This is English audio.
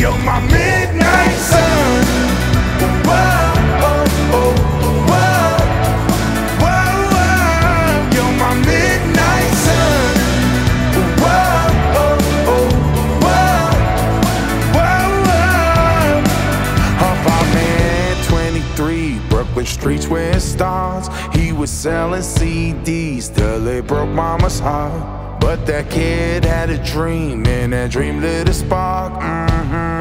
You're my midnight sun. Whoa, oh, oh, whoa, whoa, whoa. You're my midnight sun. Whoa, oh, oh, whoa, whoa, whoa. Apartment 23, Brooklyn streets where it starts. He was selling CDs till it broke mama's heart. But that kid had a dream, and that dream lit a spark.